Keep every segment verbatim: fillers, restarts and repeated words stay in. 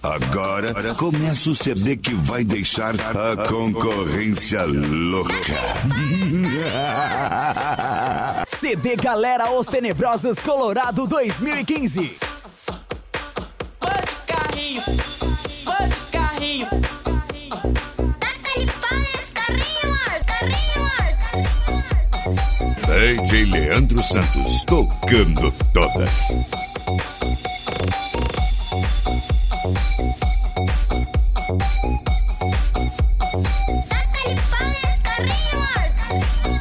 Agora começa o C D que vai deixar a concorrência louca. C D Galera Os Tenebrosos Colorado dois mil e quinze. Vai de carrinho, vai de carrinho. Taca-lhe pau nesse carrinho, Marcos, carrinho, Marcos. D J Leandro Santos, tocando todas. Taca-lhe pau nesse carrinho, Marcos.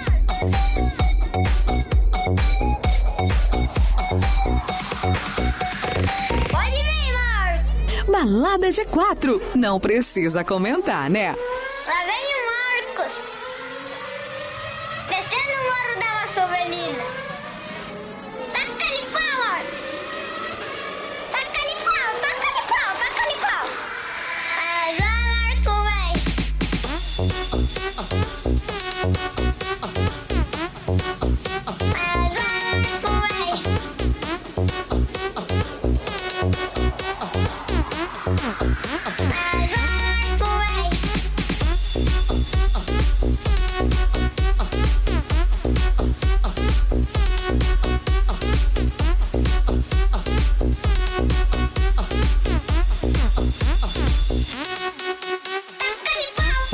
Pode vir, Marcos. Balada G quatro. Não precisa comentar, né? Lá vem o Marcos. Descendo o morro da Vassovelina. Taca-lhe pau, Marcos. Taca-lhe pau, taca-lhe pau, taca-lhe pau. Mas vai, Marcos, vem. Mas vai, Marcos, vem. Mas vai, Marcos, vem. Taca-lhe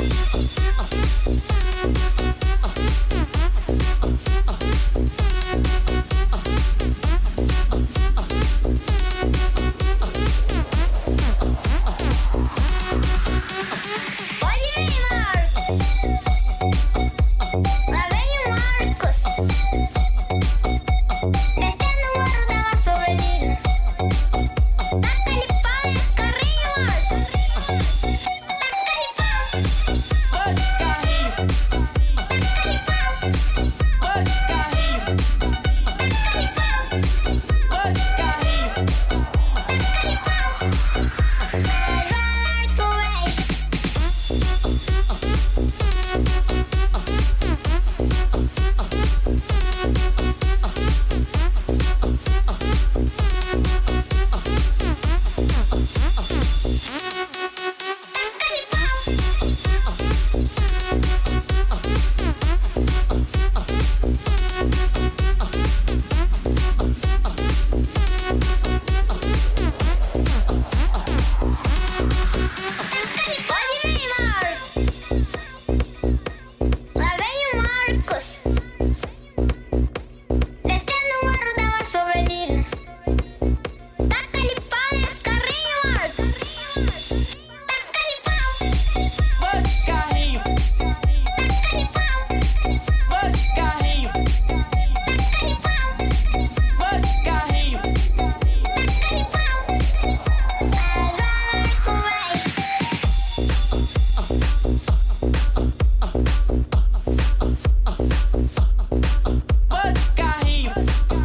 Pode vir, Marcos. Lá vem o Marcos. Descendo o morro da Vassovelina. Taca-lhe pau nesse carrinho, Marcos. Taca-lhe pau. Vai de carrinho, Taca-lhe pau. vai de carrinho, Taca-lhe pau. vai de carrinho. Taca-lhe pau. Mas vai, Marcos, vem. Taca-lhe pau. Pode vir, Marcos. Lá vem o Marcos. Descendo o morro da Vassovelina. Taca-lhe pau nesse carrinho, Marcos. Taca-lhe pau. Vai de carrinho, Taca-lhe pau. vai de carrinho, Taca-lhe pau. vai de carrinho. Taca-lhe pau. Mas vai, Marcos, vem. Vai de carrinho,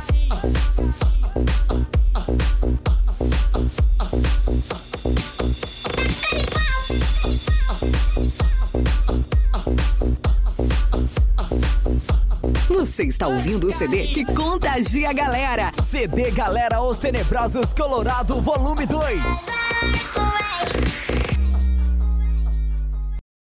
Você está ouvindo o C D que contagia a galera. C D Galera Os Tenebrosos Colorado volume dois. Marcos,